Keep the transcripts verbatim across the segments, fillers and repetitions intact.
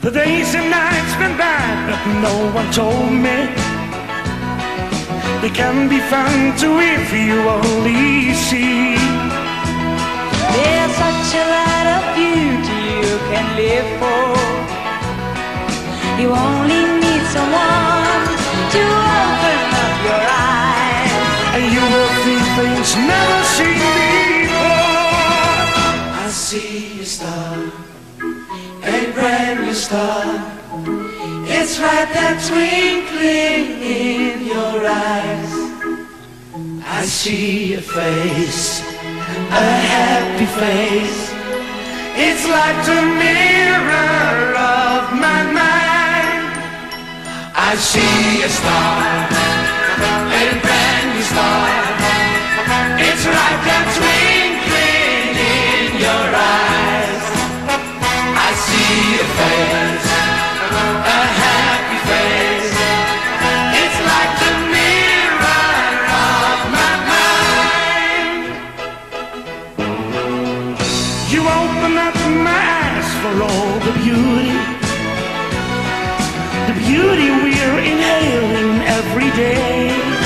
The days and nights went by, but no one told me they can be fun too if you only see. There's such a lot of beauty you can live for. You only need someone to open up your eyes, and you will see things never seen before. I see a star, a brand new star. It's right there twinkling in your eyes. I see a face, a happy face. It's like the mirror of my mind. I see a star, a brand new star. It's right there twinkling in your eyes. I see a face, a happy face. It's like the mirror of my mind. You open up my eyes for all the beauty, the beauty we're inhaling every day.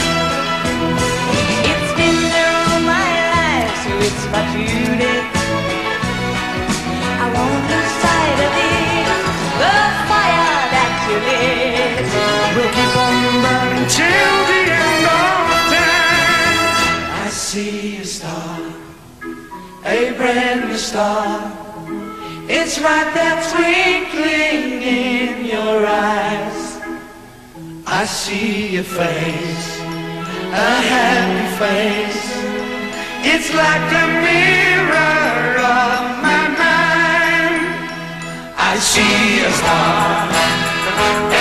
It's been there all my life, so it's my duty. I won't lose sight of it, the fire that you lit. We'll keep on burning till the end of time. I see a star, a brand new star. It's right there twinkling in your eyes. I see a face, a happy face. It's like the mirror of my mind. I see a star,